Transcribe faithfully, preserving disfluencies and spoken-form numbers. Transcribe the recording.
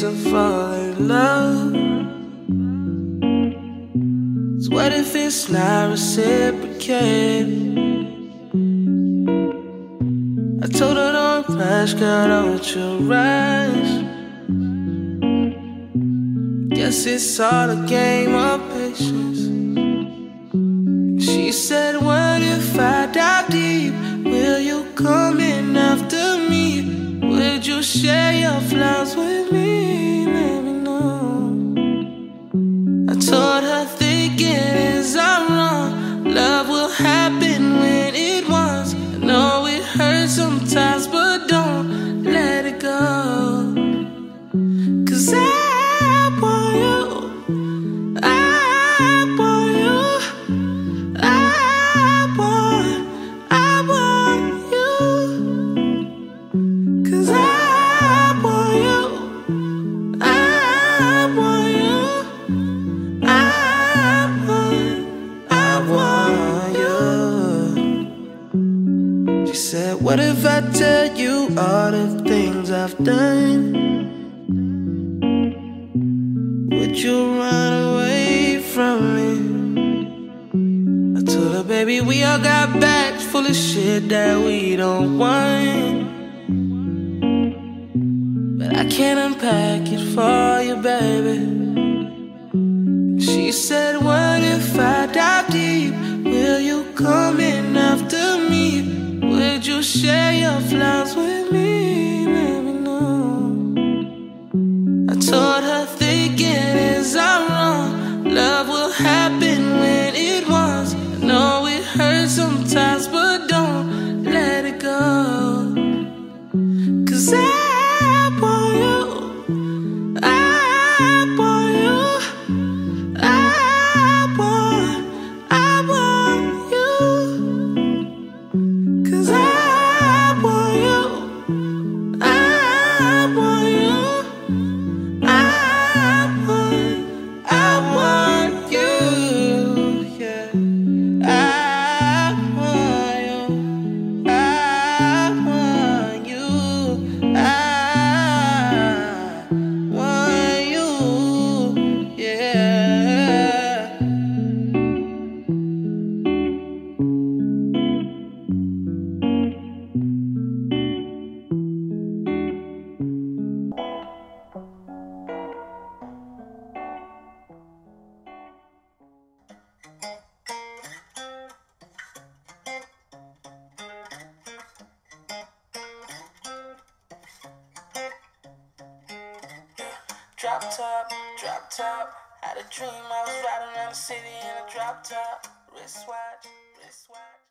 to fall in love. So what if it's not reciprocated? I told her don't rush, girl, don't you rush. Guess it's all a game of patience. She said, what if I dive deep? Will you come in after me? Would you share your flaws with me? Let me know. I told her thinking is I'm wrong. Love will happen when it wants. I know it hurts sometimes, but don't let it go. Cause I want you, I want you, I want, I want you. Cause I want you, I want you, I want, I want you. She said, what if I tell you all the things I've done? Would you run away from me? I told her, baby, we all got bags full of shit that we don't want, but I can't unpack it for you, baby. She said, what if I dive deep? Will you come in after me? Would you share your flaws with me? Let me know. I told her thinking is I'm wrong. Love will happen when it wants. I know it hurts sometimes, but don't let it go. Cause I want you, I want you, I want, I want you. Cause I want you, I want you, I want, I want you, yeah. I want you, I want you, I want you, yeah. Drop top, drop top. Had a dream I was riding around the city in a drop top. Wristwatch, wristwatch.